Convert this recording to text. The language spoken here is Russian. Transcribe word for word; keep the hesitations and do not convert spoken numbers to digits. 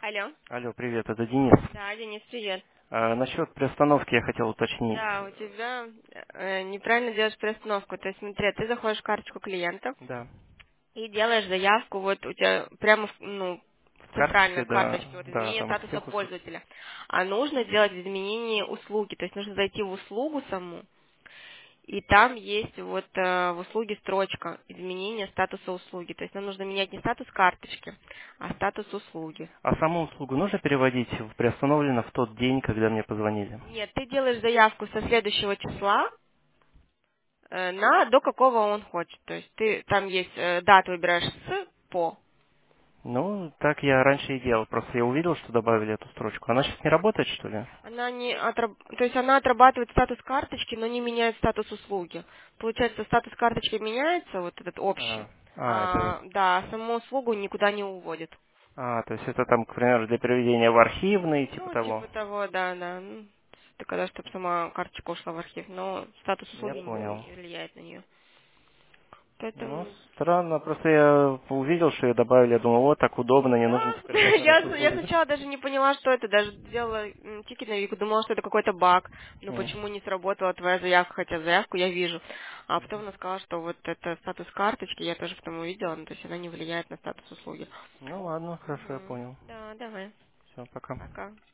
Алло. Алло, привет, это Денис. Да, Денис, привет. А, насчет приостановки я хотел уточнить. Да, у тебя э, неправильно делаешь перестановку. То есть, смотри, ты заходишь в карточку клиентов Да. и делаешь заявку, вот у тебя прямо в, ну, В в центральной карточке, да, карточке, вот да, изменение там статуса всех услуг. пользователя. А нужно сделать изменение услуги, то есть нужно зайти в услугу саму, и там есть вот э, в услуге строчка изменения статуса услуги. То есть нам нужно менять не статус карточки, а статус услуги. А саму услугу нужно переводить в приостановлено в тот день, когда мне позвонили? Нет, ты делаешь заявку со следующего числа, э, на до какого он хочет. То есть ты там есть э, дату выбираешь с по. Ну, так я раньше и делал. Просто я увидел, что добавили эту строчку. Она сейчас не работает, что ли? Она не отраб- то есть она отрабатывает статус карточки, но не меняет статус услуги. Получается, статус карточки меняется, вот этот общий, А, а, это... а, да, саму услугу никуда не уводит. А, то есть это там, к примеру, для переведения в архивный, типа Ну, того. типа того, да, да. Ну, это когда, чтобы сама карточка ушла в архив, но статус Я услуги понял. не влияет на нее. Ну, Поэтому странно, просто я увидел, что ее добавили, я думал, вот так удобно, не нужно да, теперь каждый раз я, с- я услуги. сначала даже не поняла, что это, даже делала м, тикет на Вику, думала, что это какой-то баг, ну М. почему не сработала твоя заявка, хотя заявку я вижу. А потом она сказала, что вот это статус карточки, я тоже потом увидела, ну, то есть она не влияет на статус услуги. Ну ладно, хорошо, я Мгм. понял. Да, давай, Все, пока. пока.